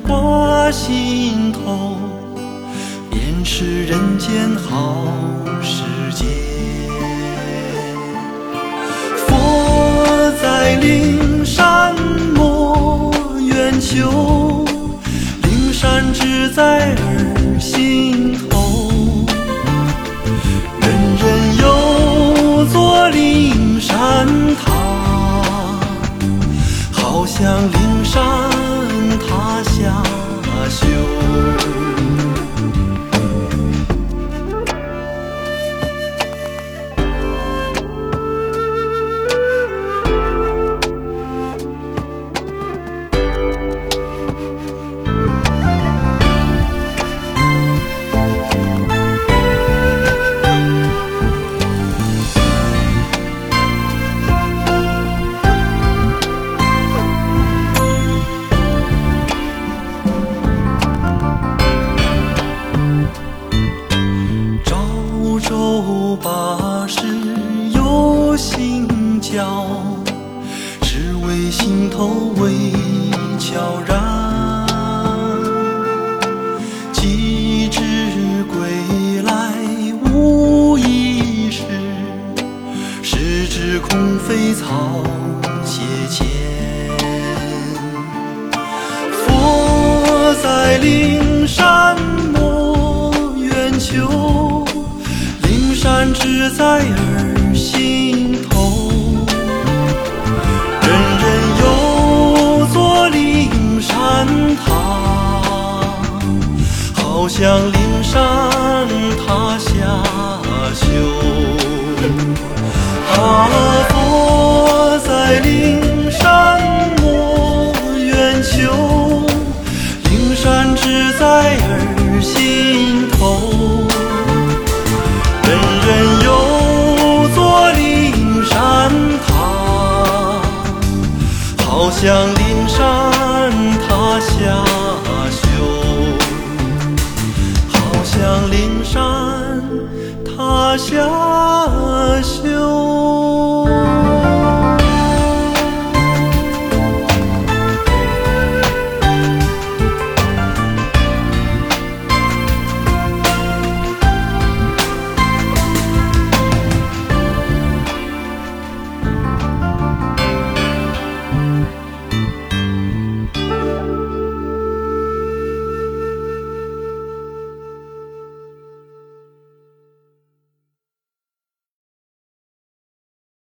挂心头，便是人间好时节。佛在灵山莫远求，灵山只在儿心头。人人有座灵山塔，好像灵山塔下修。周八时有心教，只为心头微悄然。既知归来无一事，实知空非草鞋前。佛在灵山莫远求，灵山只在儿心头。人人有座灵山塔，好像灵山塔下修。佛在灵山莫远求，灵山只在儿心头。人人有座灵山塔，好像灵山塔下修，好像灵山塔下修。